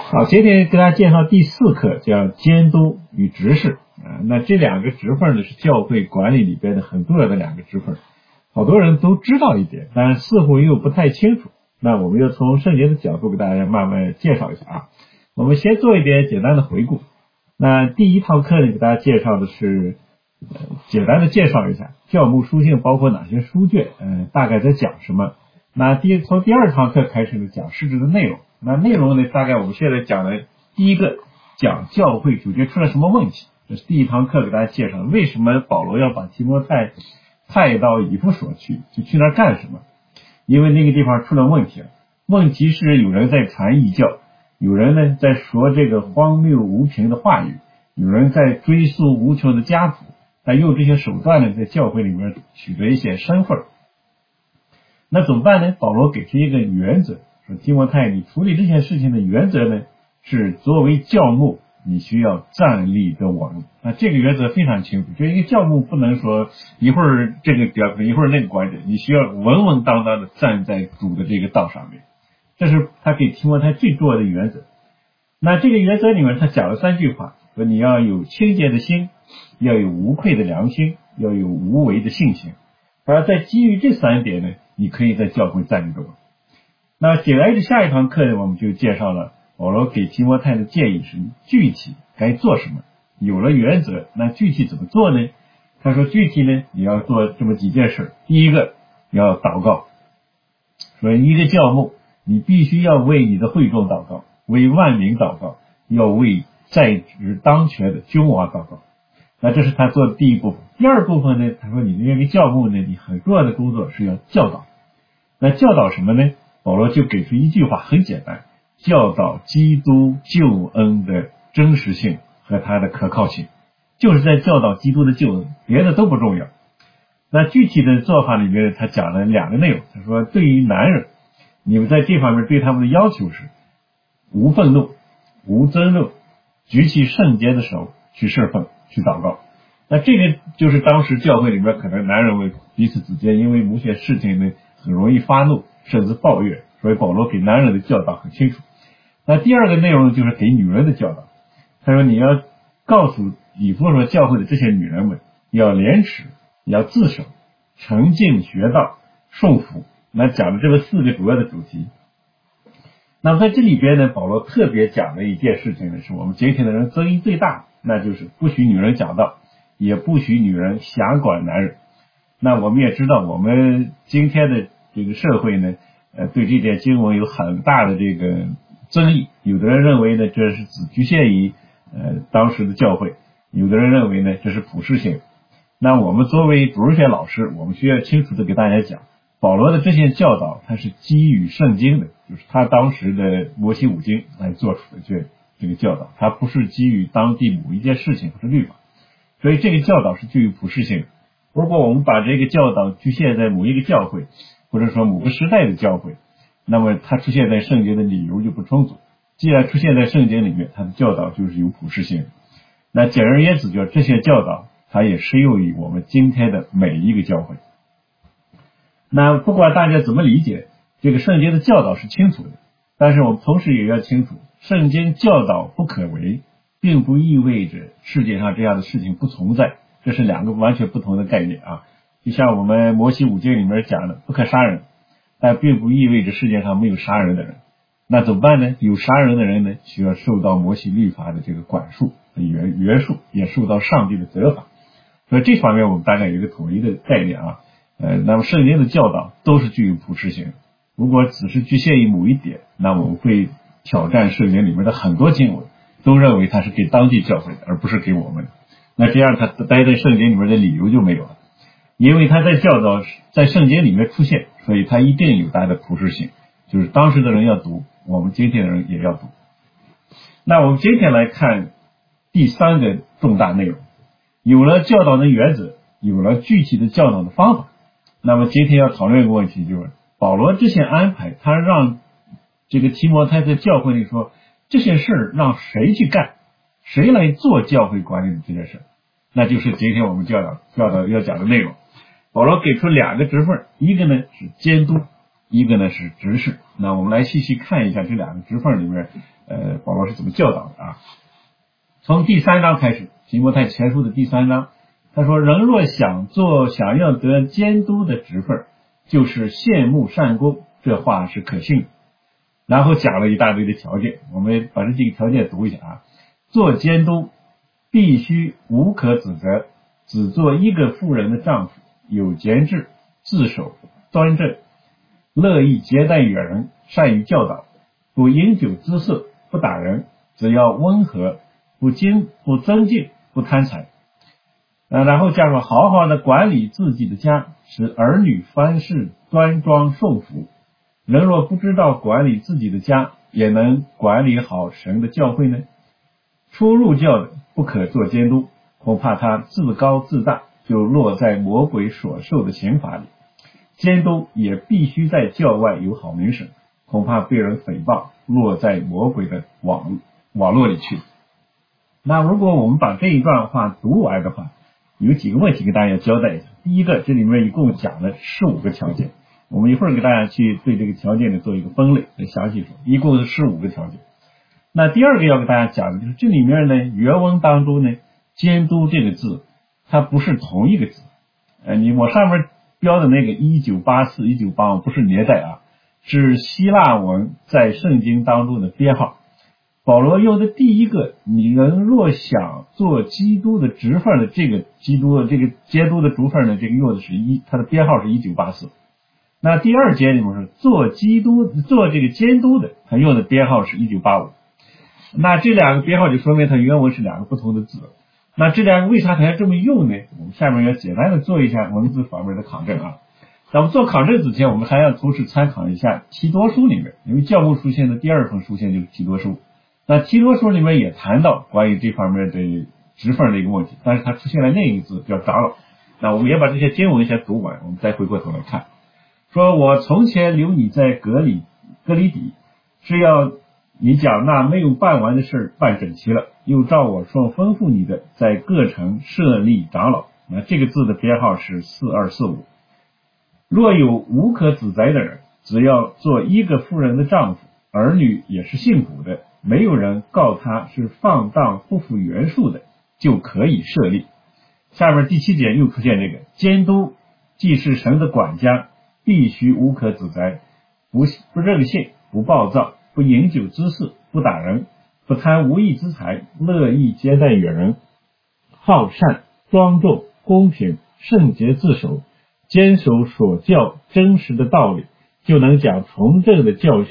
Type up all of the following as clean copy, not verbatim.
好，今天给大家介绍第4课，叫监督与执事那这两个职分呢，是教会管理里边的很重要的两个职分，好多人都知道一点，但是似乎又不太清楚。那我们要从圣经的角度给大家慢慢介绍一下啊。我们先做一点简单的回顾。那第一堂课呢，给大家介绍的是简单的介绍一下教牧书信包括哪些书卷，大概在讲什么。那从第2堂课开始呢，讲实质的内容。那内容呢，大概我们现在讲的第一个，讲教会主角出了什么问题，这是第1堂课给大家介绍的。为什么保罗要把提摩太派到以弗所去，就去那儿干什么？因为那个地方出了问题了。问题是有人在传异教，有人呢在说这个荒谬无凭的话语，有人在追溯无穷的家谱，他用这些手段呢，在教会里面取得一些身份。那怎么办呢？保罗给出一个原则，说提摩太，你处理这件事情的原则呢，是作为教牧你需要站立得稳。那这个原则非常清楚，就一个教牧不能说一会儿这个表一会儿那个观点，你需要稳稳当当的站在主的这个道上面，这是他给提摩太最重要的原则。那这个原则里面他讲了3句话，说你要有清洁的心，要有无愧的良心，要有无为的信心。而在基于这3点呢，你可以在教会站立得稳。那紧来着下一堂课呢，我们就介绍了保罗给提摩太的建议是具体该做什么。有了原则，那具体怎么做呢？他说具体呢，你要做这么几件事。第一个，要祷告。说一个教牧，你必须要为你的会众祷告，为万民祷告，要为在职当权的君王祷告。那这是他做的第一部分。第2部分呢，他说你这个教牧呢，你很重要的工作是要教导。那教导什么呢？保罗就给出一句话，很简单，教导基督救恩的真实性和它的可靠性，就是在教导基督的救恩，别的都不重要。那具体的做法里面，他讲了2个内容。他说对于男人，你们在这方面对他们的要求是无愤怒，无争论，举起圣洁的手去侍奉，去祷告。那这个就是当时教会里面可能男人们彼此之间因为某些事情呢很容易发怒，甚至抱怨，所以保罗给男人的教导很清楚。那第2个内容就是给女人的教导。他说你要告诉以弗所教会的这些女人们，要廉耻，要自守，诚敬学道，顺服。那讲的这个4个主要的主题。那么在这里边呢，保罗特别讲的一件事情呢，是我们今天的人争议最大，那就是不许女人讲道，也不许女人辖管男人。那我们也知道，我们今天的这个社会呢，对这件经文有很大的这个争议。有的人认为呢，这是只局限于当时的教会；有的人认为呢，这是普世性。那我们作为主日学老师，我们需要清楚的给大家讲，保罗的这些教导，它是基于圣经的，就是他当时的摩西五经来做出的这个教导，它不是基于当地某一件事情或者律法。所以这个教导是具有普世性的。如果我们把这个教导局限在某一个教会，或者说某个时代的教会，那么它出现在圣经的理由就不充足。既然出现在圣经里面，它的教导就是有普世性的。那简而言之，就这些教导它也适用于我们今天的每一个教会。那不管大家怎么理解，这个圣经的教导是清楚的，但是我们同时也要清楚，圣经教导不可为，并不意味着世界上这样的事情不存在，这是2个完全不同的概念啊。就像我们摩西五经里面讲的不可杀人，但并不意味着世界上没有杀人的人。那怎么办呢？有杀人的人呢，需要受到摩西律法的这个管束约束，也受到上帝的责罚。所以这方面我们大概有一个统一的概念啊。那么圣经的教导都是具有普世性的。如果只是局限于某一点，那我们会挑战圣经里面的很多经文，都认为它是给当地教会的，而不是给我们的。那这样它待在圣经里面的理由就没有了，因为它在教导在圣经里面出现，所以它一定有它的普世性，就是当时的人要读，我们今天的人也要读。那我们今天来看第3个重大内容，有了教导的原则，有了具体的教导的方法。那么今天要讨论一个问题，就是保罗这些安排，他让这个提摩太在教会里说这些事让谁去干，谁来做教会管理的这件事，那就是今天我们教导要讲的内容。保罗给出2个职分，一个呢是监督，一个呢是执事。那我们来细细看一下这2个职分里面保罗是怎么教导的啊。从第3章开始，提摩太前书的第3章，他说人若想要得监督的职分，就是羡慕善功，这话是可信的。然后讲了一大堆的条件，我们把这几个条件读一下啊。做监督必须无可指责，只做一个妇人的丈夫，有节制，自守端正，乐意接待远人，善于教导，不饮酒滋事，不打人，只要温和，不增进，不贪财。然后讲了好好的管理自己的家，使儿女凡事端庄顺服。人若不知道管理自己的家，也能管理好神的教会呢？初入教的不可做监督，恐怕他自高自大，就落在魔鬼所受的刑罚里。监督也必须在教外有好名声，恐怕被人诽谤，落在魔鬼的网络里去。那如果我们把这一段话读完的话，有几个问题给大家交代一下。第一个，这里面一共讲了15个条件，我们一会儿给大家去对这个条件呢做一个分类来详细说，一共是15个条件。那第二个要给大家讲的就是这里面呢，原文当中呢，监督这个字它不是同一个字。我上面标的那个1984、1985不是年代啊，是希腊文在圣经当中的编号。保罗用的第一个，你人若想做基督的职分的这个基督的这个监督的职分呢，这个用的是它的编号是1984。那第二节里面是做这个监督的，他用的编号是1985。那这两个编号就说明它原文是两个不同的字。那这两个为啥它要这么用呢？我们下面要简单的做一下文字方面的考证啊。咱们做考证之前，我们还要同时参考一下提多书里面，因为教牧书信的第二封书信就是提多书。那提多书里面也谈到关于这方面的职分的一个问题，但是它出现了另一个字叫长老。那我们也把这些经文先读完，我们再回过头来看。说我从前留你在革哩底，是要你将那没有办完的事办整齐了，又照我所吩咐你的，在各城设立长老。那这个字的编号是4245。若有无可指责的人，只要做一个妇人的丈夫，儿女也是幸福的，没有人告他是放荡不符原数的，就可以设立。下面第7节又出现这个监督，既是神的管家，必须无可指责，不任性，不暴躁，不饮酒滋事，不打人，不贪无义之财，乐意接待远人，好善，庄重，公平，圣洁自守，坚守所教真实的道理，就能讲从正的教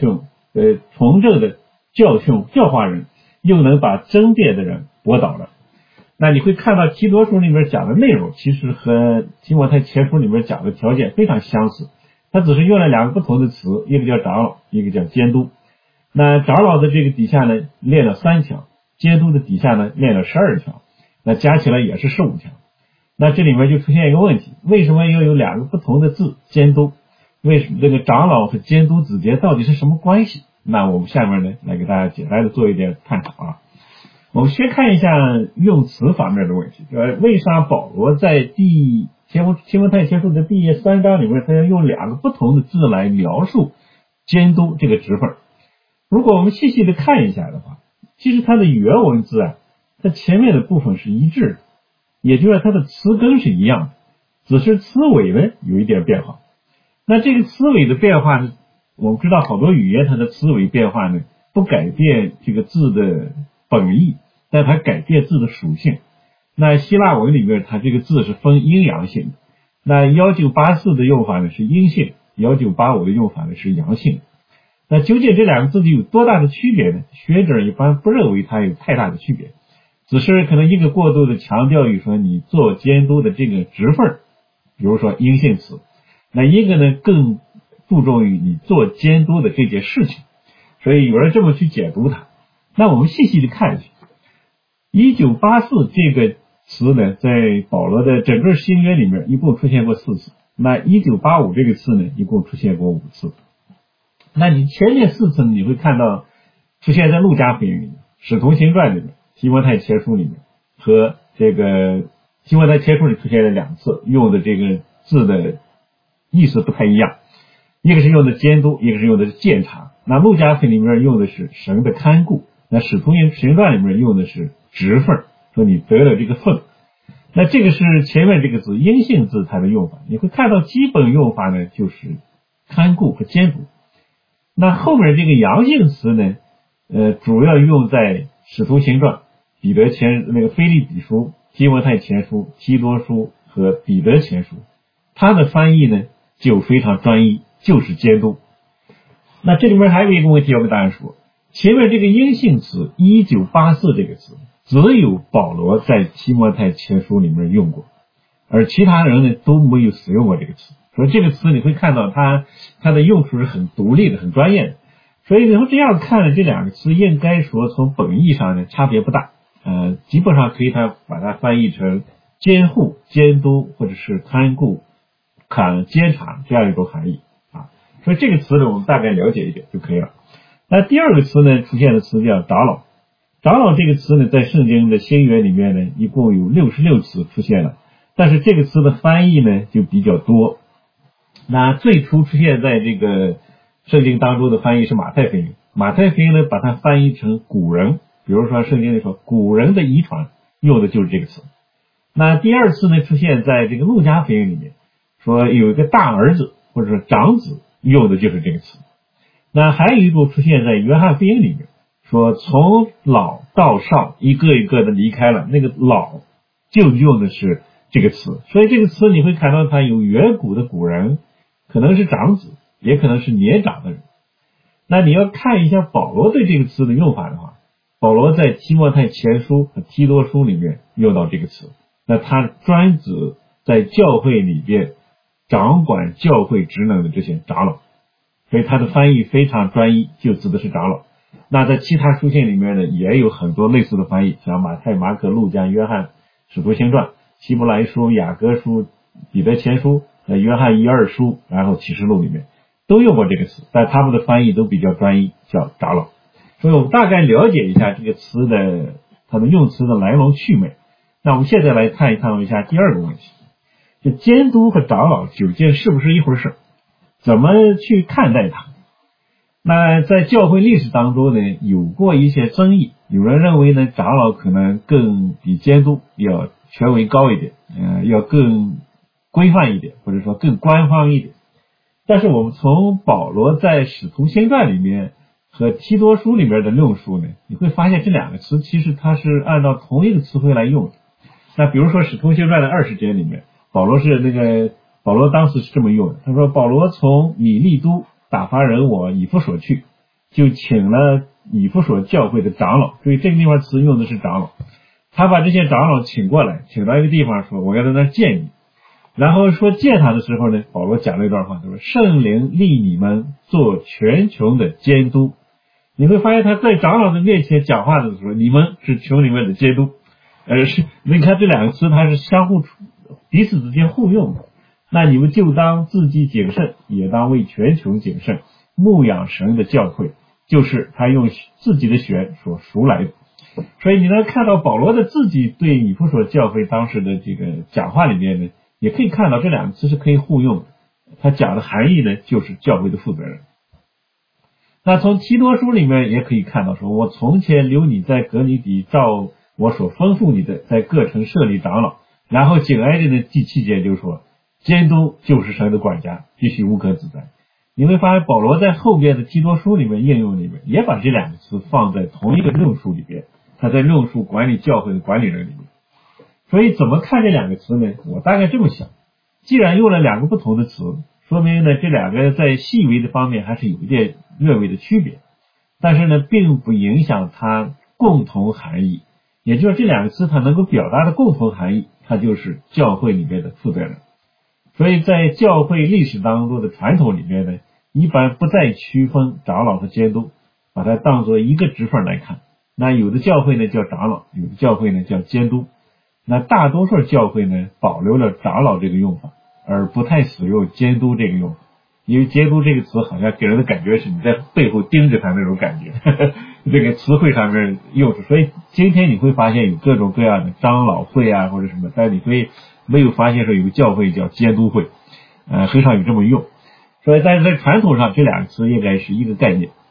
化人，又能把争辩的人驳倒了。那你会看到提多书里面讲的内容其实和提摩太前书里面讲的条件非常相似，它只是用了两个不同的词，一个叫长老，一个叫监督。那长老的这个底下呢列了3条，监督的底下呢列了12条，那加起来也是15条。那这里面就出现一个问题，为什么要有两个不同的字监督？为什么这个长老和监督之间到底是什么关系？那我们下面呢来给大家简单的做一点探讨啊。我们先看一下用词方面的问题，为啥保罗在提摩太前书的第3章里面，他要用两个不同的字来描述监督这个职分？如果我们细细的看一下的话，其实它的原文字啊，它前面的部分是一致的，也就是它的词根是一样的，只是词尾呢有一点变化。那这个词尾的变化呢，我们知道好多语言它的词尾变化呢不改变这个字的本意，但它改变字的属性。那希腊文里面它这个字是分阴阳性的，那1984的用法呢是阴性，1985的用法呢是阳性。那究竟这两个字有多大的区别呢？学者一般不认为它有太大的区别，只是可能一个过度的强调于说你做监督的这个职分，比如说阴性词，那一个呢更注重于你做监督的这件事情，所以有人这么去解读它。那我们细细的看一下，1984这个词呢，在保罗的整个新约里面一共出现过4次，那1985这个词呢，一共出现过5次。那你前面4次你会看到出现在路加福音里面、使徒行传里面、提摩太前书里面，和这个提摩太前书里出现了2次，用的这个字的意思不太一样，一个是用的监督，一个是用的监察。 那路加福音里面用的是神的看顾，那使徒行传里面用的是职分，说你得了这个分。那这个是前面这个字阴性字它的用法，你会看到基本用法呢就是看顾和监督。那后面这个阳性词呢主要用在使徒行传、彼得那个腓立比书、提摩太前书、提多书和彼得前书，它的翻译呢就非常专一，就是监督。那这里面还有一个问题要跟大家说，前面这个阴性词1984这个词只有保罗在提摩太前书里面用过，而其他人呢都没有使用过这个词。所以这个词你会看到它的用处是很独立的，很专业的。所以你从这样看呢，这两个词应该说从本意上呢差别不大，基本上可以把它翻译成监护、监督或者是看顾、监察这样一种含义啊。所以这个词呢我们大概了解一点就可以了。那第二个词呢出现的词叫长老。长老这个词呢在圣经的新约里面呢一共有66次出现了，但是这个词的翻译呢就比较多。那最初出现在这个圣经当中的翻译是马太福音，马太福音呢把它翻译成古人，比如说圣经里说古人的遗传，用的就是这个词。那第二次呢出现在这个路加福音里面，说有一个大儿子或者说长子，用的就是这个词。那还有一种出现在约翰福音里面，说从老到少一个一个的离开了，那个老就用的是这个词。所以这个词你会看到它有远古的古人，可能是长子，也可能是年长的人。那你要看一下保罗对这个词的用法的话，保罗在提摩太前书和提多书里面用到这个词，那他专指在教会里边掌管教会职能的这些长老，所以他的翻译非常专一，就指的是长老。那在其他书信里面呢也有很多类似的翻译，像马太、马可、路加、约翰、使徒行传、希伯来书、雅各书、彼得前书、约翰一二书，然后启示录里面都用过这个词，但他们的翻译都比较专一，叫长老。所以我们大概了解一下这个词的它的用词的来龙去脉。那我们现在来看一下第二个问题，就监督和长老究竟是不是一回事，怎么去看待它。那在教会历史当中呢有过一些争议，有人认为呢长老可能更比监督要权威高一点，要更规范一点，或者说更官方一点。但是我们从保罗在使徒行传里面和提多书里面的论述呢，你会发现这两个词其实它是按照同一个词汇来用的。那比如说使徒行传的20节里面，保罗当时是这么用的，他说保罗从米利都打发人往以弗所去，就请了以弗所教会的长老，所以这个地方词用的是长老。他把这些长老请过来，请到一个地方说我要在那儿见你。然后说见他的时候呢，保罗讲了一段话，他说圣灵立你们做全球的监督。你会发现他在长老的面前讲话的时候，你们是群里面的监督，你看这两个词它是相互彼此之间互用的。那你们就当自己谨慎，也当为全球谨慎，牧养神的教会，就是他用自己的血所赎来的。所以你能看到保罗的自己对以弗所教会当时的这个讲话里面呢，也可以看到这两个词是可以互用的，他讲的含义呢就是教会的负责人。那从提多书里面也可以看到说，我从前留你在革尼底，照我所吩咐你的，在各城设立长老。然后紧挨着的第7节就说，监督就是神的管家，必须无可指摘。你会发现保罗在后边的提多书里面应用里面也把这两个词放在同一个论述里边，他在论述管理教会的管理人里面。所以怎么看这两个词呢？我大概这么想，既然用了两个不同的词，说明呢这两个在细微的方面还是有一点略微的区别，但是呢并不影响它共同含义，也就是这两个词它能够表达的共同含义，它就是教会里面的负责人。所以在教会历史当中的传统里面呢，一般不再区分长老和监督，把它当作一个职分来看。那有的教会呢叫长老，有的教会呢叫监督。那大多数教会呢保留了长老这个用法，而不太使用监督这个用法，因为监督这个词好像给人的感觉是你在背后盯着他那种感觉，这个词汇上面用处。所以今天你会发现有各种各样的长老会啊或者什么，但你会没有发现说有个教会叫监督会，很少有这么用。所以但是在传统上这两个词应该是一个概念，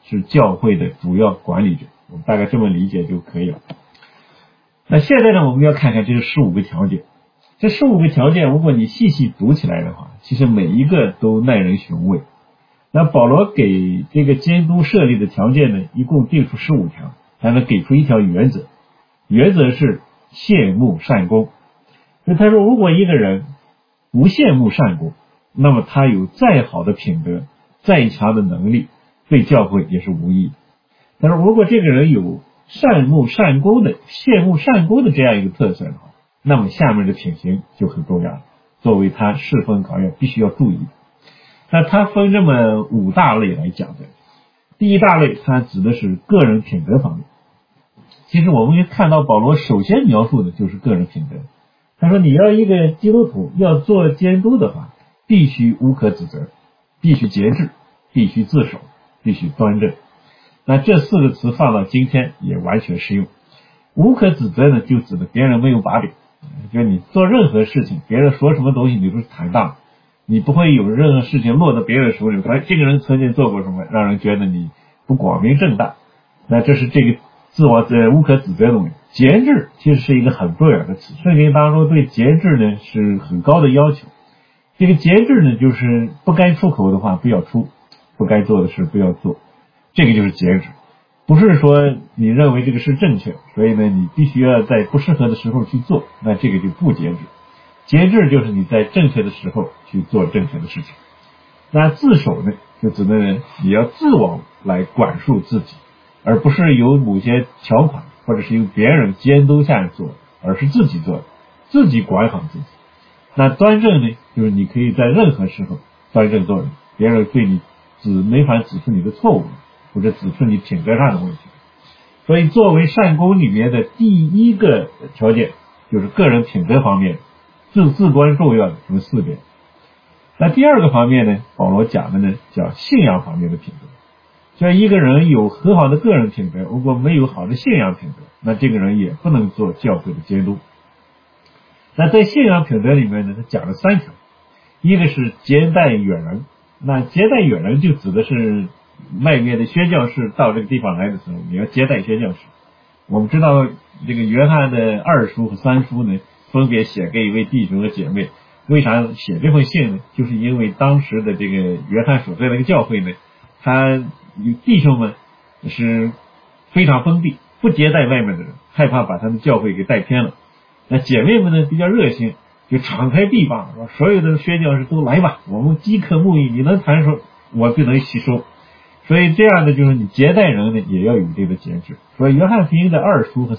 是教会的主要管理者，我们大概这么理解就可以了。那现在呢，我们要看看这15个条件。这15个条件，如果你细细读起来的话，其实每一个都耐人寻味。那保罗给这个监督设立的条件呢，一共定出15条，还能给出一条原则，原则是羡慕善功。所以他说，如果一个人不羡慕善功，那么他有再好的品德，再强的能力，对教会也是无益的。他说，如果这个人有羡慕善功的这样一个特色的话，那么下面的品行就很重要了，作为他侍奉考验必须要注意的。那他分这么5大类来讲的。第一大类，它指的是个人品德方面。其实我们看到保罗首先描述的就是个人品德。他说，你要一个基督徒要做监督的话，必须无可指责，必须节制，必须自守，必须端正。那这4个词放到今天也完全适用。无可指责呢，就指的别人没有把柄，就是你做任何事情，别人说什么东西你都是坦荡，你不会有任何事情落到别人手里，这个人曾经做过什么，让人觉得你不光明正大。那这是这个自我无可指责的东西。节制其实是一个很重要的词，圣经当中对节制呢是很高的要求。这个节制呢，就是不该出口的话不要出，不该做的事不要做，这个就是节制。不是说你认为这个是正确，所以呢你必须要在不适合的时候去做，那这个就不节制。节制就是你在正确的时候去做正确的事情。那自守呢，就指的你要自我来管束自己，而不是由某些条款或者是由别人监督下做，而是自己做的，自己管好自己。那端正呢，就是你可以在任何时候端正做人，别人对你没法指出你的错误，或者指出你品格上的问题。所以作为善功里面的第一个条件，就是个人品德方面至关重要的这么4点。那第二个方面呢，保罗讲的呢叫信仰方面的品德。所以一个人有很好的个人品德，如果没有好的信仰品德，那这个人也不能做教会的监督。那在信仰品德里面呢，他讲了3条。一个是接待远人。那接待远人就指的是外面的宣教士到这个地方来的时候，你要接待宣教士。我们知道这个约翰的2书和3书呢，分别写给一位弟兄和姐妹。为啥写这封信呢？就是因为当时的这个约翰所在的一个教会呢，他弟兄们是非常封闭，不接待外面的人，害怕把他们教会给带偏了。那姐妹们呢比较热心，就敞开臂膀，说所有的宣教士都来吧，我们饥渴慕义，你能谈说我就能吸收。所以这样的就是你接待人呢也要有这个节制。所以约翰2书和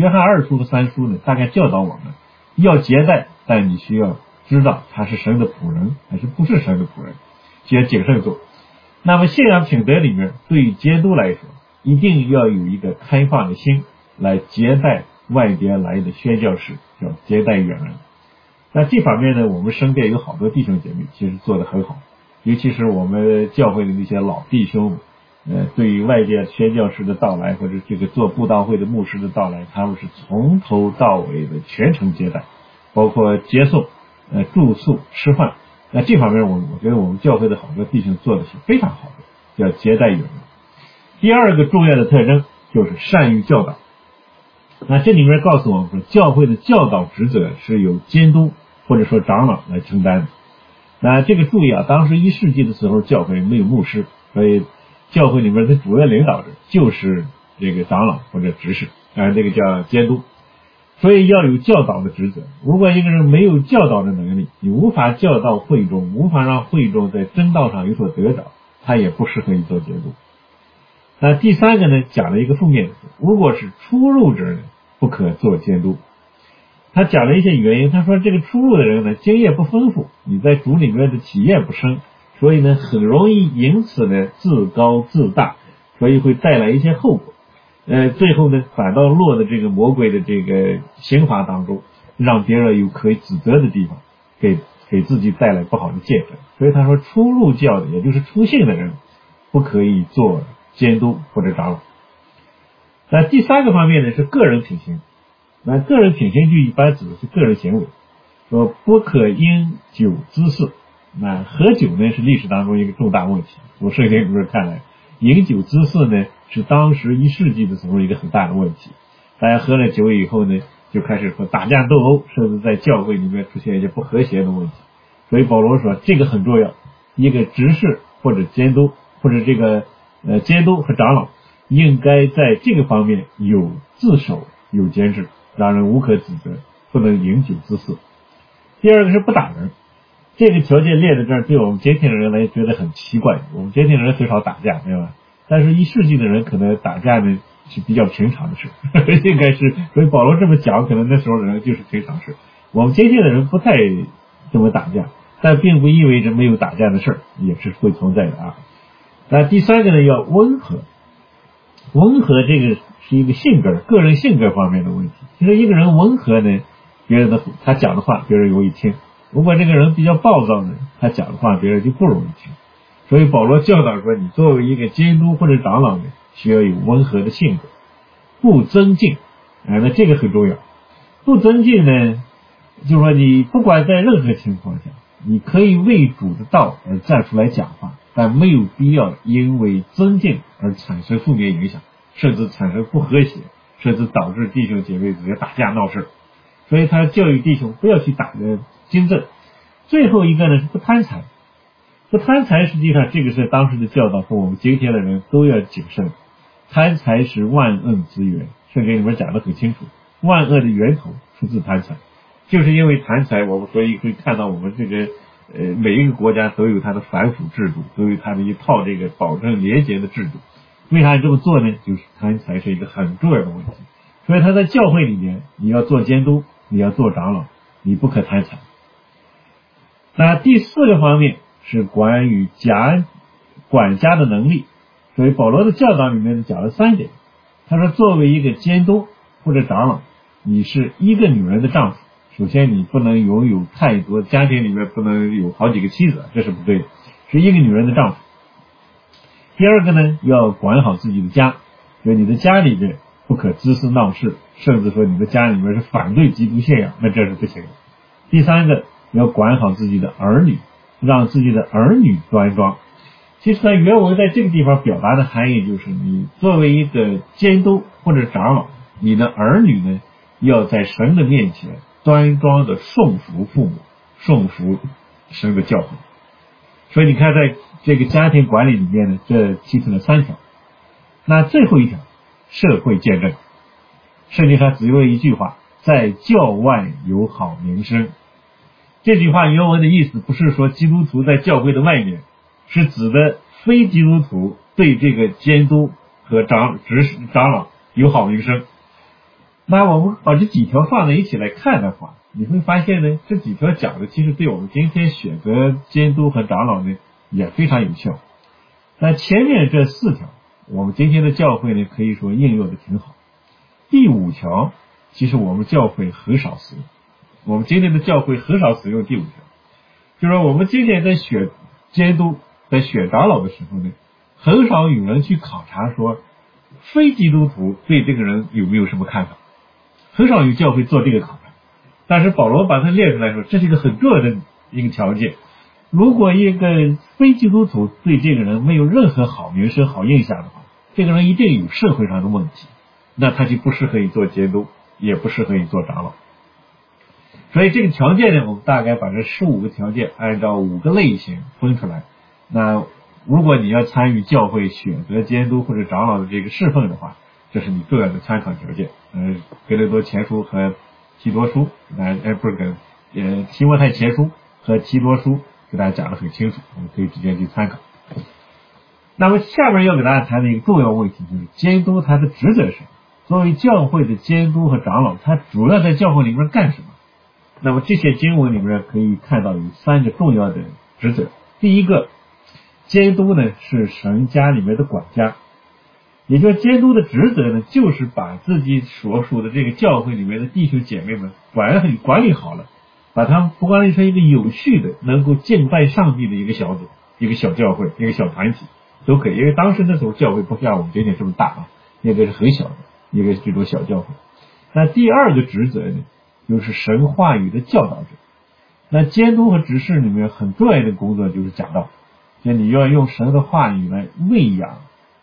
3书呢，大概教导我们要接待，但你需要知道他是神的仆人还是不是神的仆人，需要谨慎做。那么信仰品德里面，对于监督来说，一定要有一个开放的心来接待外边来的宣教士，叫接待远人。那这方面呢，我们身边有好多弟兄姐妹其实做得很好，尤其是我们教会的那些老弟兄，对于外界宣教士的到来，或者这个做布道会的牧师的到来，他们是从头到尾的全程接待，包括接送、住宿、吃饭。那这方面我觉得我们教会的好多弟兄做的是非常好的，叫接待远人。第二个重要的特征就是善于教导。那这里面告诉我们说，教会的教导职责是由监督或者说长老来承担的。那这个注意啊，当时1世纪的时候教会没有牧师，所以教会里面的主要领导者就是这个长老或者执事，这个叫监督。所以要有教导的职责。如果一个人没有教导的能力，你无法教导会众，无法让会众在真道上有所得着，他也不适合你做监督。那第3个呢，讲了一个负面的，如果是初入者呢，不可做监督。他讲了一些原因，他说这个初入的人呢，经验不丰富，你在主里面的体验不深，所以呢很容易因此呢自高自大，所以会带来一些后果。最后呢反倒落的这个魔鬼的这个刑罚当中，让别人有可以指责的地方，给自己带来不好的见证。所以他说初入教的，也就是初信的人，不可以做监督或者长老。那第3个方面呢是个人品行。那个人品行就一般指的是个人行为，说不可因酒滋事。那喝酒呢是历史当中一个重大问题，从圣经里面看来， 饮酒滋事呢，是当时1世纪的时候一个很大的问题。大家喝了酒以后呢，就开始说打架斗殴，甚至在教会里面出现一些不和谐的问题。所以保罗说这个很重要，一个执事或者监督或者这个监督和长老应该在这个方面有自守有节制，让人无可指责，不能饮酒滋事。第二个是不打人，这个条件列在这儿，对我们今天的人来觉得很奇怪。我们今天的人很少打架，对吧？但是1世纪的人可能打架呢是比较平常的事，应该是，所以保罗这么讲，可能那时候的人就是平常事。我们今天的人不太这么打架，但并不意味着没有打架的事，也是会存在的啊。那第三个呢，要温和。温和这个是一个个人性格方面的问题。其实一个人温和呢，他讲的话别人容易听，如果这个人比较暴躁呢，他讲的话别人就不容易听。所以保罗教导说，你作为一个监督或者长老呢，需要有温和的性格，不增进。那这个很重要。不增进呢，就是说你不管在任何情况下，你可以为主的道而站出来讲话，但没有必要因为增进而产生负面影响，甚至产生不和谐，甚至导致弟兄姐妹之间打架闹事。所以他教育弟兄不要去打人，经正。最后一个呢是不贪财。不贪财，实际上这个是当时的教导，和我们今天的人都要谨慎。贪财是万恶之源，圣经里面讲得很清楚，万恶的源头出自贪财。就是因为贪财，我们所以会看到我们这个每一个国家都有它的反腐制度，都有它的一套这个保证廉洁的制度。为啥这么做呢？就是贪财是一个很重要的问题。所以他在教会里面，你要做监督，你要做长老，你不可贪财。那第4个方面是关于管家的能力。所以保罗的教导里面讲了3点。他说作为一个监督或者长老，你是一个女人的丈夫，首先你不能拥有太多，家庭里面不能有好几个妻子，这是不对的，是一个女人的丈夫。第二个呢，要管好自己的家，就你的家里面不可滋事闹事，甚至说你的家里面是反对基督信仰，那这是不行的。第3个，要管好自己的儿女，让自己的儿女端庄。其实呢，原文在这个地方表达的含义就是，你作为一个监督或者长老，你的儿女呢，要在神的面前端庄的顺服父母，顺服神的教诲。所以你看，在这个家庭管理里面呢，这提出了3条。那最后一条，社会见证。圣经上只有一句话，在教外有好名声。这句话原文的意思不是说基督徒在教会的外面，是指的非基督徒对这个监督和长老有好名声。那我们把这几条放在一起来看的话，你会发现呢，这几条讲的其实对我们今天选择监督和长老呢也非常有效。那前面这4条，我们今天的教会呢可以说应用的挺好。第5条，其实我们教会很少使用，我们今天的教会很少使用第5条，就是说我们今天在选监督、在选长老的时候呢，很少有人去考察说非基督徒对这个人有没有什么看法，很少有教会做这个考察。但是保罗把它列出来说，这是一个很重要的一个条件。如果一个非基督徒对这个人没有任何好名声、好印象的话，这个人一定有社会上的问题，那他就不适合于做监督，也不适合于做长老。所以这个条件呢，我们大概把这15个条件按照5个类型分出来。那如果你要参与教会选择监督或者长老的这个侍奉的话，这是你重要的参考条件。哥林多前书和提多书，提摩太前书和提多书给大家讲得很清楚，我们可以直接去参考。那么下面要给大家谈的一个重要问题就是监督他的职责是什么？作为教会的监督和长老，他主要在教会里面干什么？那么这些经文里面可以看到有3个重要的职责。第一个，监督呢是神家里面的管家，也就是监督的职责呢，就是把自己所属的这个教会里面的弟兄姐妹们管理好了，把他们管理成一个有序的能够敬拜上帝的一个小组、一个小教会、一个小团体都可以。因为当时那时候教会不像我们今天这么大啊，那个是很小的一个这种小教会。那第2个职责呢，就是神话语的教导者。那监督和执事里面很重要的工作就是讲道，就你要用神的话语来喂养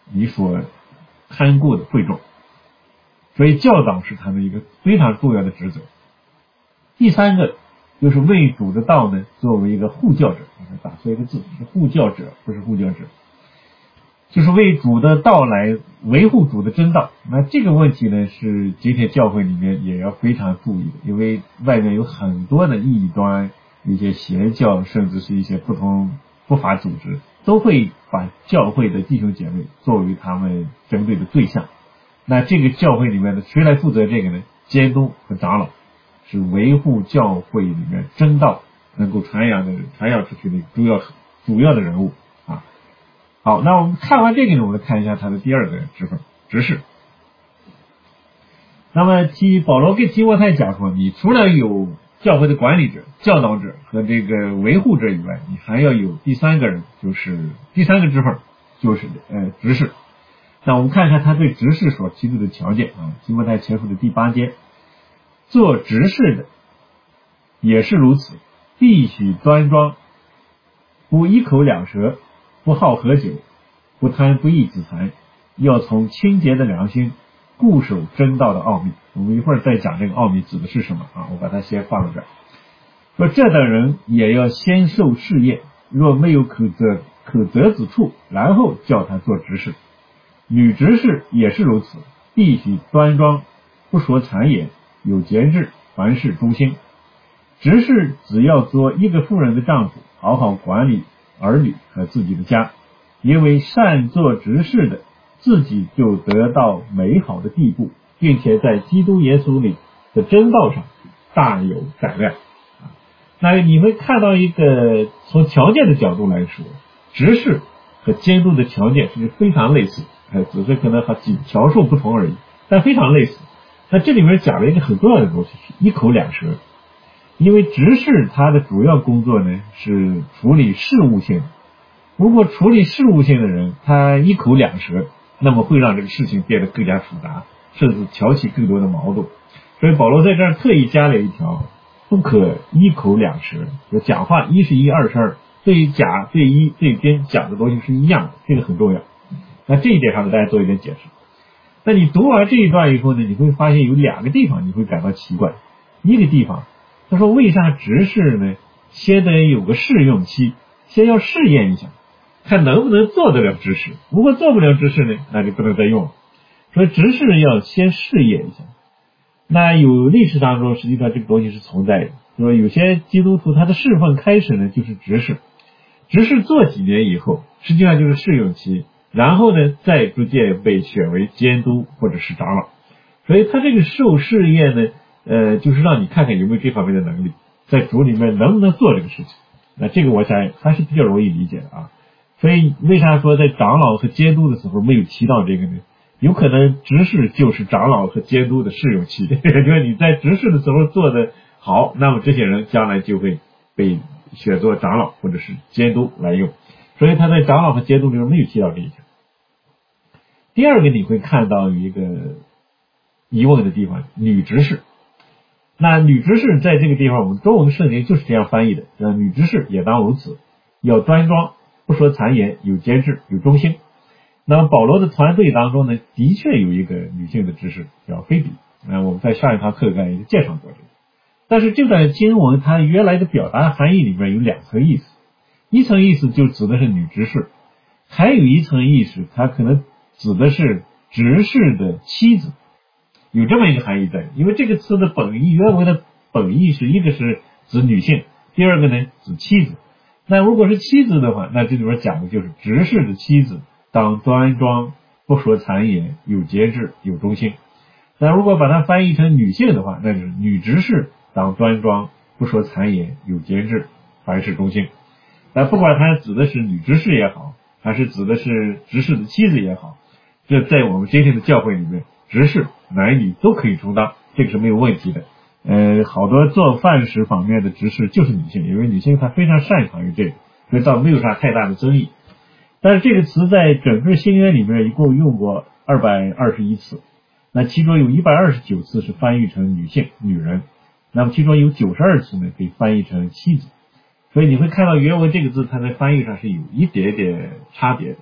你所看顾的会众。所以教导是他们一个非常重要的职责。第三个就是为主的道呢作为一个护教者，打错一个字，是护教者，不是护教者，就是为主的道来维护主的真道。那这个问题呢是今天教会里面也要非常注意的，因为外面有很多的异端，一些邪教，甚至是一些不法组织，都会把教会的弟兄姐妹作为他们针对的对象。那这个教会里面的谁来负责这个呢？监督和长老是维护教会里面真道能够传扬出去的主要的人物啊。好，那我们看完这个呢，我们看一下他的第二个职分，执事。那么保罗跟提摩太讲说，你除了有教会的管理者、教导者和这个维护者以外，你还要有第三个人，就是第三个职分，就是执事。那我们看看他对执事所提出的条件啊，提摩太前书的第8节，做执事的也是如此，必须端庄，不一口两舌，不好喝酒，不贪不义之财，要从清洁的良心固守真道的奥秘。我们一会儿再讲这个奥秘指的是什么啊，我把它先放在这儿。说这等人也要先受试验，若没有可责之处，然后叫他做执事。女执事也是如此，必须端庄，不说谗言，有节制，凡事忠心。执事只要做一个妇人的丈夫，好好管理儿女和自己的家，因为善做执事的自己就得到美好的地步，并且在基督耶稣里的真道上大有胆量。那你会看到一个从条件的角度来说，执事和监督的条件是非常类似，只是可能条数不同而已，但非常类似。那这里面讲了一个很重要的东西，是一口两舌。因为执事他的主要工作呢是处理事务性，如果处理事务性的人他一口两舌，那么会让这个事情变得更加复杂，甚至挑起更多的矛盾。所以保罗在这儿特意加了一条，不可一口两舌，就讲话一是一，二是二，对甲对一对边讲的东西是一样的，这个很重要。那这一点上呢，大家做一点解释。那你读完这一段以后呢，你会发现有两个地方你会感到奇怪。一个地方他说，为啥执事呢先得有个试用期，先要试验一下，看能不能做得了执事，如果做不了执事呢，那就不能再用了。所以执事要先试验一下。那有历史当中实际上这个东西是存在的，说有些基督徒他的侍奉开始呢就是执事，执事做几年以后实际上就是试用期，然后呢再逐渐被选为监督或者是长老。所以他这个受试验呢就是让你看看有没有这方面的能力，在主里面能不能做这个事情。那这个我想还是比较容易理解的啊。所以为啥说在长老和监督的时候没有提到这个呢？有可能执事就是长老和监督的试用期，就是你在执事的时候做的好，那么这些人将来就会被选作长老或者是监督来用。所以他在长老和监督里面没有提到这一条。第二个你会看到一个疑问的地方，女执事。那女执事在这个地方我们中文圣经就是这样翻译的，女执事也当如此，要端庄，不说谗言，有节制，有忠心。那么保罗的团队当中呢，的确有一个女性的执事叫菲比，我们在上一堂课也介绍过这个。但是这段经文它原来的表达含义里面有两层意思，一层意思就指的是女执事，还有一层意思它可能指的是执事的妻子，有这么一个含义在。因为这个词的原文的本意是一个是指女性，第二个呢指妻子。那如果是妻子的话，那这里面讲的就是执事的妻子当端庄，不说谗言，有节制，有忠心。那如果把它翻译成女性的话，那就是女执事当端庄，不说谗言，有节制，凡事忠心。那不管它指的是女执事也好，还是指的是执事的妻子也好，这在我们今天的教会里面，执事男女都可以充当，这个是没有问题的。好多做饭食方面的执事就是女性，因为女性她非常擅长于这个，所以倒没有啥太大的争议。但是这个词在整个新约里面一共用过221次，那其中有129次是翻译成女性、女人，那么其中有92次呢被翻译成妻子。所以你会看到原文这个字它在翻译上是有一点点差别的。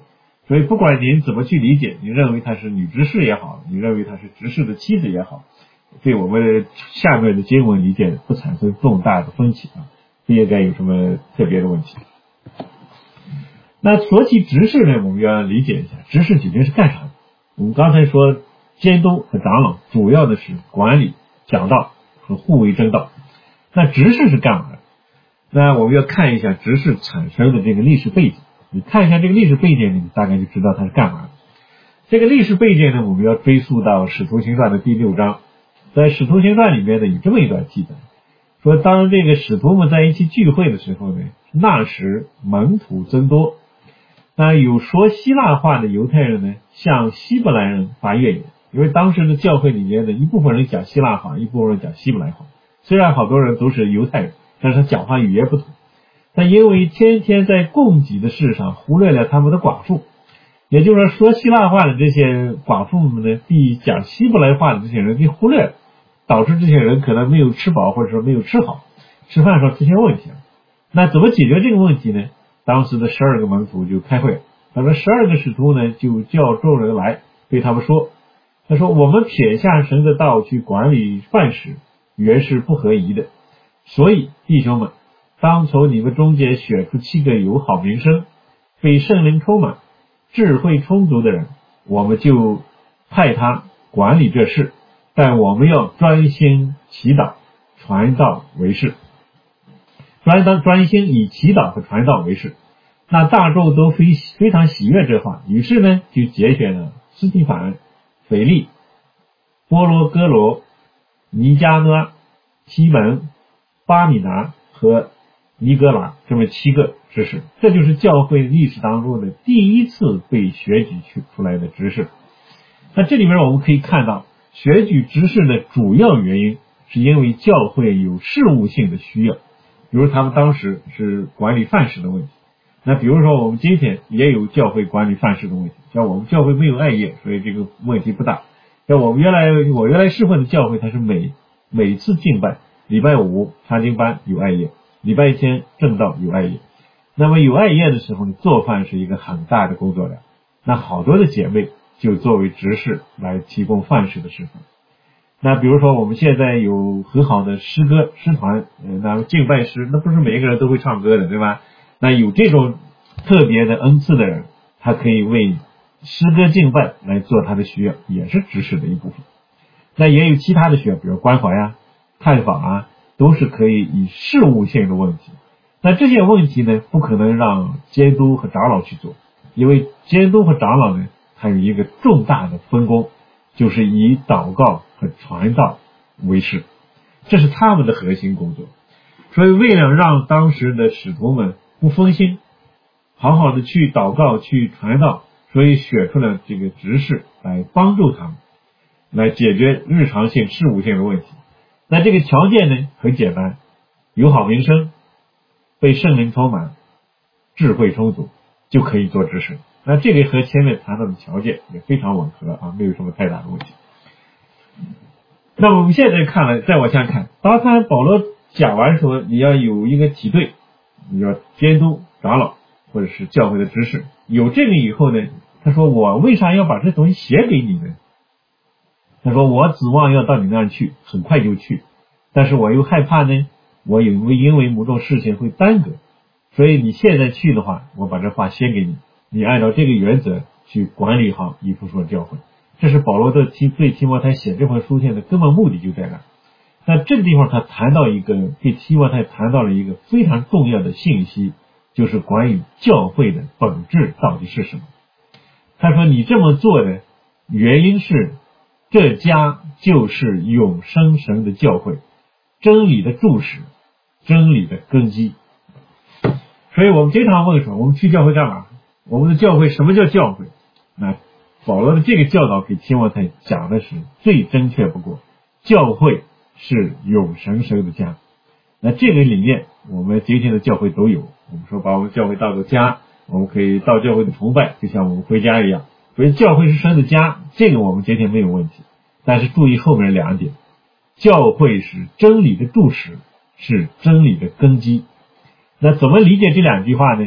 所以不管您怎么去理解，你认为她是女执事也好，你认为她是执事的妻子也好，对我们下面的经文理解不产生重大的分歧啊，不应该有什么特别的问题。那说起执事呢，我们要理解一下，执事究竟是干啥的？我们刚才说监督和长老主要的是管理讲道和护卫正道，那执事是干嘛的？那我们要看一下执事产生的这个历史背景，你看一下这个历史背景，你大概就知道它是干嘛的。这个历史背景呢，我们要追溯到使徒行传的第6章，在使徒行传里面呢有这么一段记载，说当这个使徒们在一起聚会的时候呢，那时门徒增多，那有说希腊话的犹太人呢向希伯来人发怨言，因为当时的教会里面的一部分人讲希腊话，一部分人讲希伯来话，虽然好多人都是犹太人，但是他讲话语言不同。但因为天天在供给的事上忽略了他们的寡妇，也就是说希腊话的这些寡妇们呢，比讲希伯来话的这些人给忽略了，导致这些人可能没有吃饱，或者说没有吃好，吃饭上出现问题了。那怎么解决这个问题呢？当时的12个门徒就开会，他说12个使徒呢就叫众人来，对他们说，他说我们撇下神的道去管理饭食，原是不合宜的，所以弟兄们，当从你们中间选出7个有好名声、被圣灵充满、智慧充足的人，我们就派他管理这事，但我们要专心祈祷，传道为事。专心以祈祷和传道为事。那大众都非常喜悦这话，于是呢就节选了斯提反、腓利、波罗哥罗、尼加诺、西门、巴米拿和尼格拉这么7个执事，这就是教会历史当中的第一次被选举出来的执事。那这里面我们可以看到，选举执事的主要原因是因为教会有事务性的需要，比如他们当时是管理饭食的问题，那比如说我们今天也有教会管理饭食的问题，像我们教会没有爱业，所以这个问题不大。像我原来侍奉的教会，它是每次敬拜，礼拜5查经班有爱业，礼拜天正道有爱业。那么有爱业的时候呢，做饭是一个很大的工作量，那好多的姐妹就作为执事来提供饭食的侍奉。那比如说我们现在有很好的诗歌诗团，那敬拜诗，那不是每一个人都会唱歌的，对吧？那有这种特别的恩赐的人，他可以为诗歌敬拜来做他的需要，也是执事的一部分。那也有其他的需要，比如关怀啊、探访啊，都是可以以事务性的问题。那这些问题呢，不可能让监督和长老去做，因为监督和长老呢，他有一个重大的分工，就是以祷告和传道为事，这是他们的核心工作。所以为了让当时的使徒们不分心，好好的去祷告去传道，所以选出了这个执事来帮助他们来解决日常性事务性的问题。那这个条件呢很简单，有好名声，被圣灵充满，智慧充足，就可以做执事。那这个和前面谈到的条件也非常吻合啊，没有什么太大的问题。那我们现在看了，再往下看，当他保罗讲完说你要有一个体队，你要监督长老或者是教会的执事，有这个以后呢，他说我为啥要把这东西写给你呢？他说我指望要到你那儿去，很快就去，但是我又害怕呢，我因为某种事情会耽搁，所以你现在去的话，我把这话先给你，你按照这个原则去管理好以弗所教会。这是保罗对提摩太写这封书信的根本目的就在那。那这个地方他对提摩太谈到了一个非常重要的信息，就是关于教会的本质到底是什么。他说你这么做的原因是，这家就是永生神的教会，真理的柱石，真理的根基。所以我们经常问说，我们去教会干嘛？我们的教会什么叫教会？那保罗的这个教导给提摩太讲的是最正确不过，教会是永生神的家。那这个理念我们今天的教会都有，我们说把我们教会当作家，我们可以到教会的崇拜，就像我们回家一样，所以教会是神的家，这个我们今天没有问题。但是注意后面2点，教会是真理的柱石，是真理的根基。那怎么理解这2句话呢？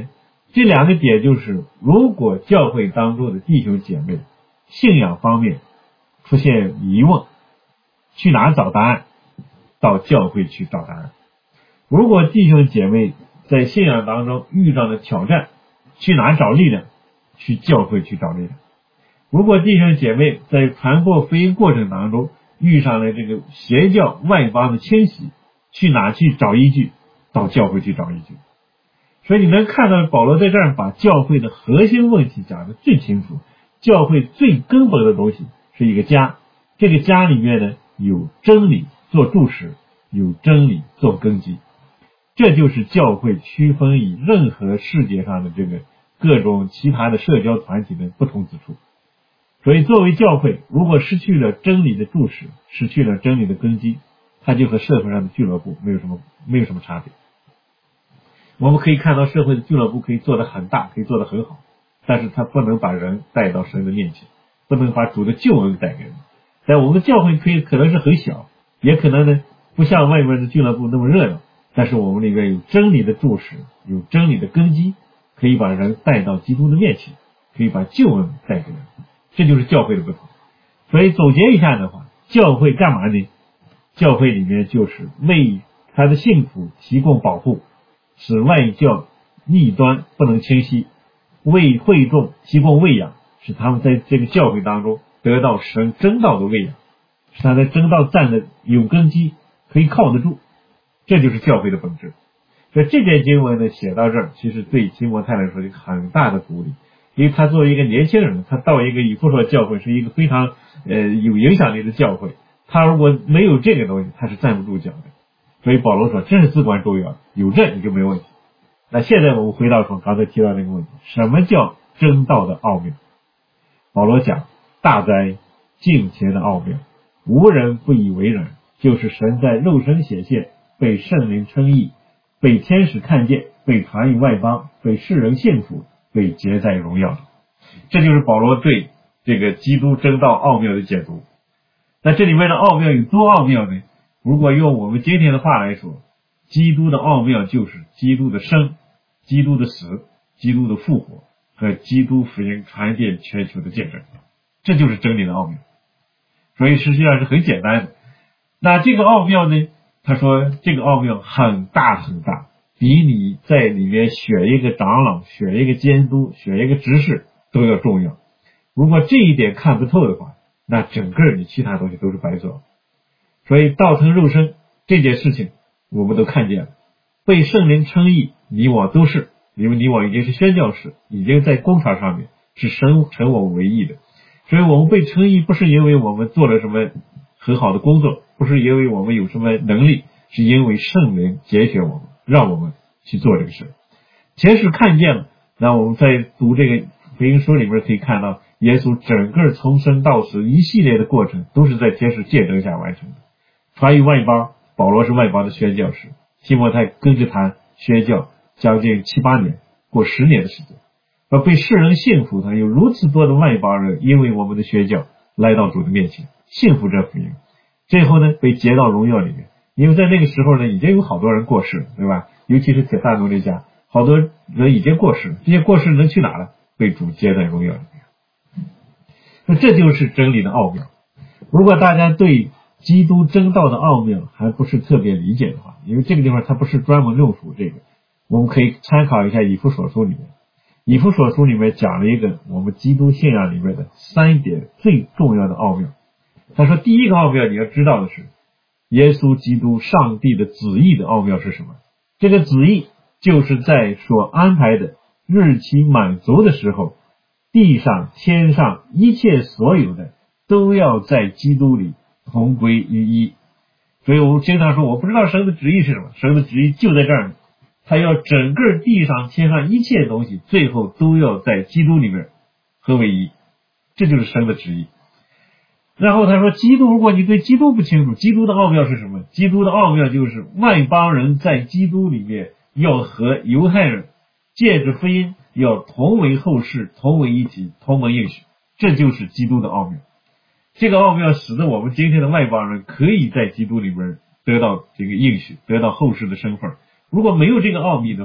这两个点就是，如果教会当中的弟兄姐妹信仰方面出现疑问，去哪找答案？到教会去找答案。如果弟兄姐妹在信仰当中遇到了挑战，去哪找力量？去教会去找力量。如果弟兄姐妹在传播福音过程当中遇上了这个邪教外邦的侵袭，去哪去找依据？到教会去找依据。所以你能看到保罗在这儿把教会的核心问题讲得最清楚。教会最根本的东西是一个家，这个家里面呢有真理做柱石，有真理做根基。这就是教会区分于任何世界上的这个各种其他的社交团体的不同之处。所以作为教会，如果失去了真理的柱石，失去了真理的根基，它就和社会上的俱乐部没有什么差别。我们可以看到社会的俱乐部可以做得很大，可以做得很好，但是它不能把人带到神的面前，不能把主的救恩带给人。但我们的教会可能是很小，也可能呢不像外面的俱乐部那么热闹，但是我们里面有真理的柱石，有真理的根基，可以把人带到基督的面前，可以把救恩带给人。这就是教会的不同。所以总结一下的话，教会干嘛呢？教会里面就是为他的信徒提供保护，使外教异端不能侵袭，为会众提供喂养，使他们在这个教会当中得到神真道的喂养，使他在真道站的有根基，可以靠得住。这就是教会的本质。所以这节经文呢写到这儿，其实对提摩太来说是很大的鼓励，因为他作为一个年轻人，他到一个以弗所教会是一个非常有影响力的教会，他如果没有这个东西，他是站不住脚的。所以保罗说这是至关重要的，有这你就没问题。那现在我们回到说刚才提到那个问题，什么叫真道的奥妙？保罗讲大哉敬虔的奥妙，无人不以为然，就是神在肉身显现，被圣灵称义，被天使看见，被传于外邦，被世人信服，被结在荣耀里。这就是保罗对这个基督真道奥妙的解读。那这里面的奥妙有多奥妙呢？如果用我们今天的话来说，基督的奥妙就是基督的生，基督的死，基督的复活和基督福音传遍全球的见证。这就是真理的奥妙。所以实际上是很简单的。那这个奥妙呢，他说这个奥妙很大很大，比你在里面选一个长老，选一个监督，选一个执事都要重要。如果这一点看不透的话，那整个你其他东西都是白做。所以道成肉身这件事情我们都看见了，被圣灵称义，你我都是，因为你我已经是宣教士，已经在工场上面是神称我们为义的。所以我们被称义不是因为我们做了什么很好的工作，不是因为我们有什么能力，是因为圣灵拣选我们，让我们去做这个事。前世看见了，那我们在读这个福音书里面可以看到，耶稣整个从生到死一系列的过程都是在天使见证下完成的。传于外邦，保罗是外邦的宣教士，提摩太跟着他宣教将近7、8年，过10年的时间，而被世人信服，他有如此多的外邦人因为我们的宣教来到主的面前，信服这福音，最后呢被接到荣耀里面。因为在那个时候呢已经有好多人过世了，对吧？尤其是铁萨奴那家，好多人已经过世了，这些过世人去哪了？被主接在荣耀里面。那这就是真理的奥妙。如果大家对基督真道的奥妙还不是特别理解的话，因为这个地方它不是专门论述这个，我们可以参考一下以弗所书里面。以弗所书里面讲了一个我们基督信仰里面的3点最重要的奥妙。他说第一个奥妙你要知道的是，耶稣基督上帝的旨意的奥妙是什么？这个旨意就是在所安排的日期满足的时候，地上天上一切所有的都要在基督里同归于一。所以我们经常说我不知道神的旨意是什么，神的旨意就在这儿，他要整个地上天上一切东西最后都要在基督里面合为一，这就是神的旨意。然后他说基督，如果你对基督不清楚，基督的奥妙是什么？基督的奥妙就是外邦人在基督里面要和犹太人借着福音要同为后世，同为一体，同蒙应许，这就是基督的奥妙。这个奥妙使得我们今天的外邦人可以在基督里面得到这个应许，得到后世的身份。如果没有这个奥秘的话，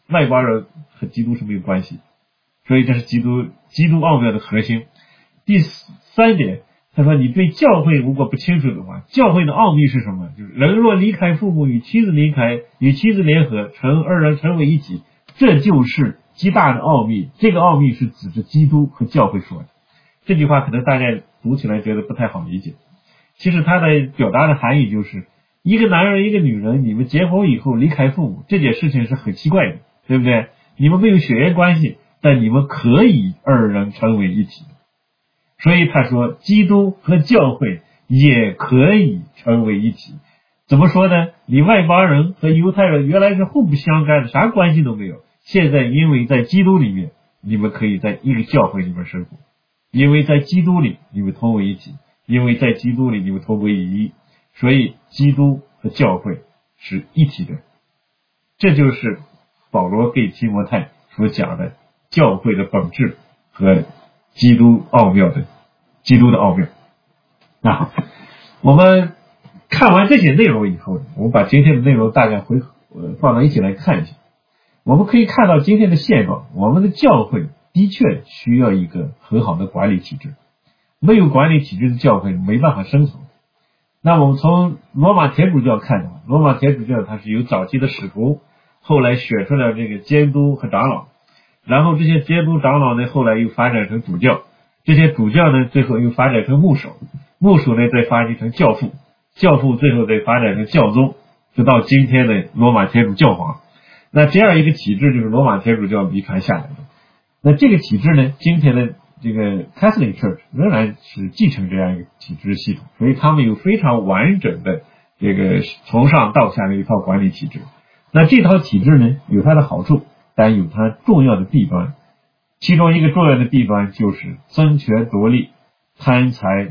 外邦人和基督是没有关系，所以这是基督奥妙的核心。第三点，他说你对教会如果不清楚的话，教会的奥秘是什么？就是人若离开父母，与妻子联合，二人成为一体，这就是极大的奥秘。这个奥秘是指着基督和教会说的。这句话可能大家读起来觉得不太好理解，其实它的表达的含义就是一个男人一个女人，你们结婚以后离开父母，这件事情是很奇怪的，对不对？你们没有血缘关系，但你们可以二人成为一体。所以他说基督和教会也可以成为一体。怎么说呢？你外邦人和犹太人原来是互不相干的，啥关系都没有，现在因为在基督里面，你们可以在一个教会里面生活，因为在基督里你们同为一体，因为在基督里你们同为一，所以基督和教会是一体的。这就是保罗给提摩太所讲的教会的本质和基督的奥妙。那我们看完这些内容以后，我们把今天的内容大概放到一起来看一下。我们可以看到今天的现状，我们的教会的确需要一个很好的管理体制，没有管理体制的教会没办法生存。那我们从罗马天主教看到，罗马天主教它是由早期的使徒，后来选出了这个监督和长老，然后这些监督长老呢，后来又发展成主教，这些主教呢，最后又发展成牧首，牧首呢再发展成教父，教父最后再发展成教宗，直到今天的罗马天主教皇。那这样一个体制就是罗马天主教遗传下来的。那这个体制呢，今天的这个 Catholic Church 仍然是继承这样一个体制系统，所以他们有非常完整的这个从上到下的一套管理体制。那这套体制呢，有它的好处，但有它重要的弊端。其中一个重要的弊端就是争权夺利、贪财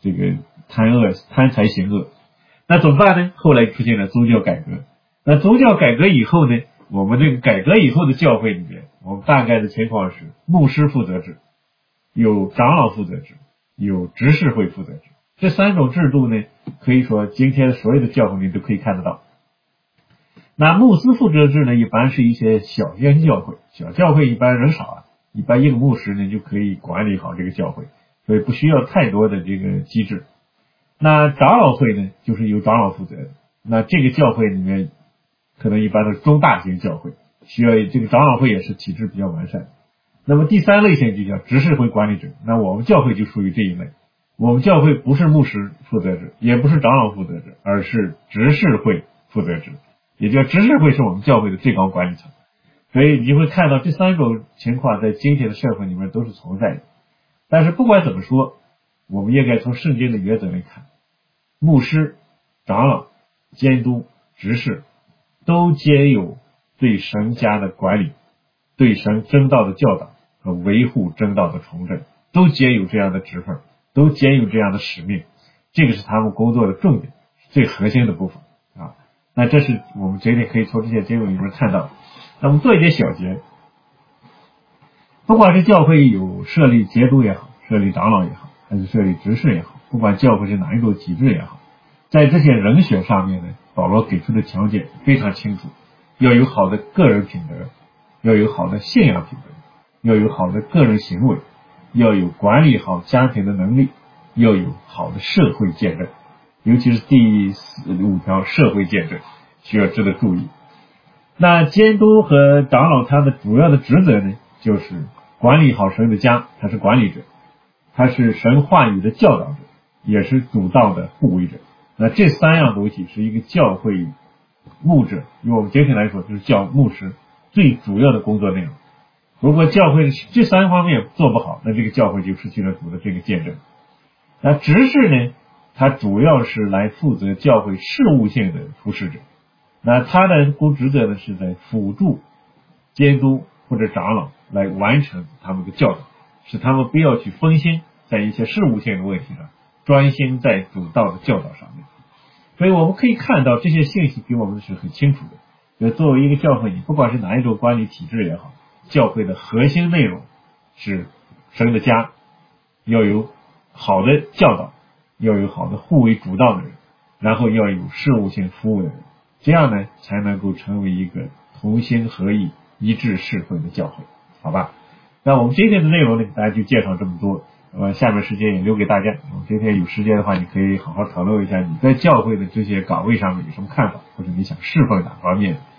行恶。那怎么办呢？后来出现了宗教改革。那宗教改革以后呢，我们这个改革以后的教会里面，我们大概的情况是牧师负责制，有长老负责制，有执事会负责制。这三种制度呢，可以说今天所有的教会里都可以看得到。那牧师负责制呢，一般是一些小型教会，小教会一般人少啊，一般一个牧师呢就可以管理好这个教会，所以不需要太多的这个机制。那长老会呢，就是由长老负责的。那这个教会里面可能一般都是中大型教会，需要这个长老会也是体制比较完善。那么第三类型就叫执事会管理者，那我们教会就属于这一类。我们教会不是牧师负责制，也不是长老负责制，而是执事会负责制，也叫执事会是我们教会的最高管理层。所以你会看到这三种情况在今天的社会里面都是存在的。但是不管怎么说，我们应该从圣经的原则来看，牧师、长老、监督、执事都皆有对神家的管理，对神真道的教导和维护真道的重振，都皆有这样的职分，都皆有这样的使命。这个是他们工作的重点，最核心的部分啊。那这是我们今天可以从这些经文里面看到。那么做一点小结，不管是教会有设立监督也好，设立长老也好，还是设立执事也好，不管教会是哪一种体制也好，在这些人选上面呢，保罗给出的条件非常清楚，要有好的个人品德，要有好的信仰品德，要有好的个人行为，要有管理好家庭的能力，要有好的社会见证，尤其是第5条社会见证需要值得注意。那监督和长老他的主要的职责呢，就是管理好神的家，他是管理者，他是神话语的教导者，也是主道的护卫者。那这三样东西是一个教会牧者，用我们今天来说就是牧师最主要的工作内容。如果教会这三方面做不好，那这个教会就失去了主的这个见证。那执事呢，他主要是来负责教会事务性的服侍者，那他的职责呢是在辅助监督或者长老来完成他们的教导，使他们不要去分心在一些事务性的问题上，专心在主道的教导上面。所以我们可以看到这些信息给我们是很清楚的，就作为一个教会，你不管是哪一种管理体制也好，教会的核心内容是神的家，要有好的教导，要有好的护卫主道的人，然后要有事务性服务的人，这样呢才能够成为一个同心合意一致侍奉的教会，好吧？那我们今天的内容呢，大家就介绍这么多。下面时间也留给大家。今天有时间的话，你可以好好讨论一下你在教会的这些岗位上面有什么看法，或者你想侍奉哪方面的。